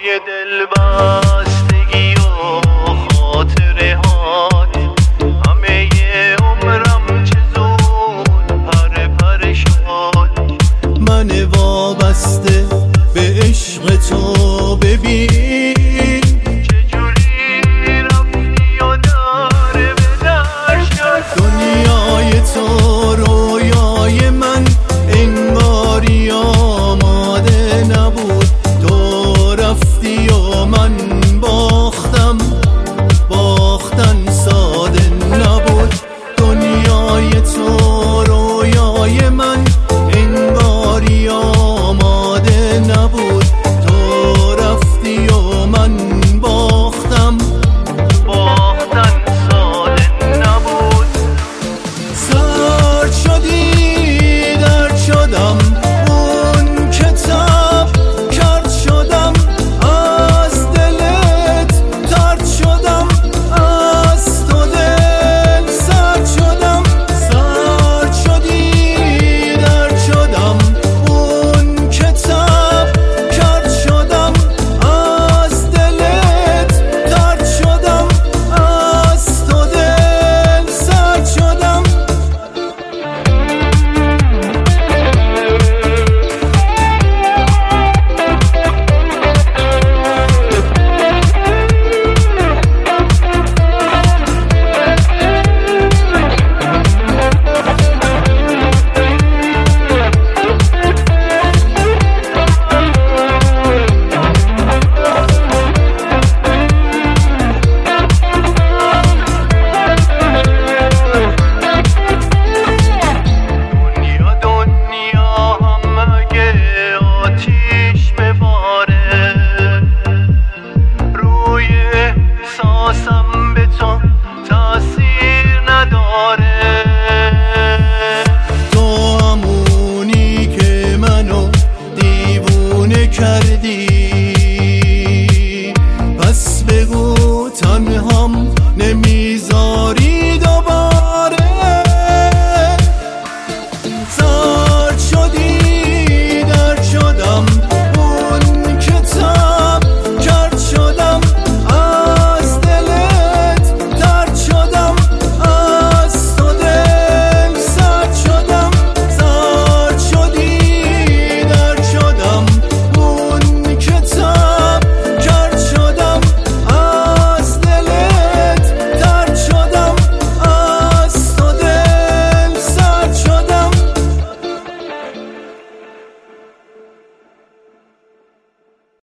های دلبستگی و خاطره هات همه عمرم چه زود پر پر شد. من وابسته به عشق تو ببین چجوری رفتی و داره به در شد. دنیای تو رویای من انگاری آماده نبود، تو رفتی و من باختم، باختن ساده نبود. دنیای تو رویای من انگاری آماده نبود، تو رفتی و من باختم، باختن ساده نبود. سرد شدی درد شدم اون کتاب کرد شدم، از دلت ترد شدم، از تو دل سرد شدم. سرد شدی درد شدم اون کتاب کرد شدم، از دلت ترد شدم، از تو دل سرد شدم. احساسم به تو تأثیر نداره. تو همونی که منو دیوونه کردی،